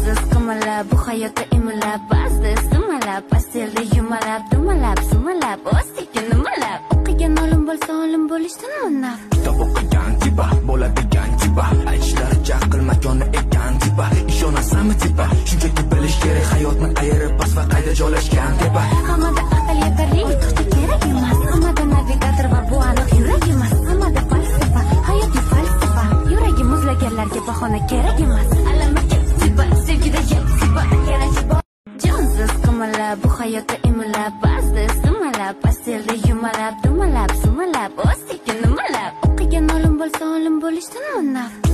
jonsiz qimalab, bu hayotda imalab, ba'zida simalab, pastelda yumalab, dumalab, sumalab, sekin nimalab. O'qigan olim bo'lsa, olim bo'lishdan naf. Kitob o'qigan tipa, bo'ladigan tipa, aytishlaricha qilmakonni ekan tipa. Ishonasanmi tipa? Shunchaki bilish kerak hayotni ayirib, past va qayda joylashgan tipa. Hammada aql yetarli, ortiqcha kerak emas. Hammada navigator va bu aniq yurak emas. Hammada falsafa, hayotiy falsafa. Yuragi muzlaganlarga bahona kerak emas. Alamga tipa, sevgida tipa, yana tipa. Jonsiz qimalab, bu hayotda imalab, ba'zida simalab, pastelda yumalab, dumalab, sumalab, sekin nimalab. O'qigan olim bo'lsa, olim bo'lishdan naf.